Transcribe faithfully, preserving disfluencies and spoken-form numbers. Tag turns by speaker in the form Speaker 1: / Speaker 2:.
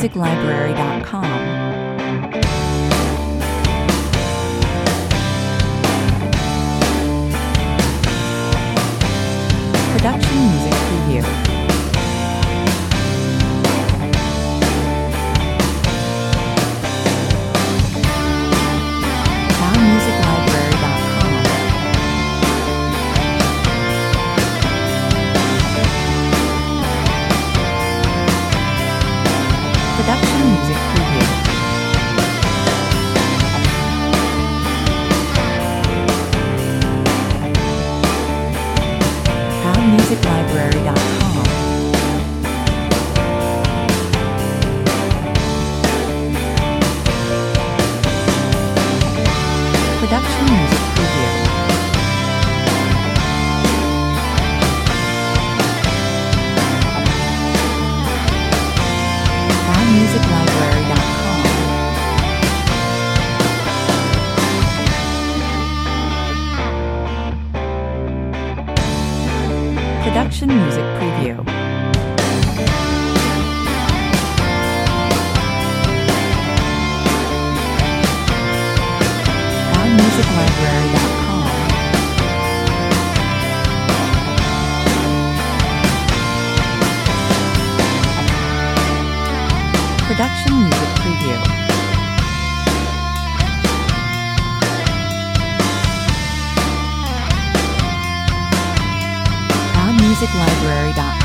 Speaker 1: music library dot com. Production music preview. sound music library dot com. Production music preview. sound music library dot com. Production music preview. sound music library dot com. Production music preview. sound music library dot com. Production music preview. sound music library dot com.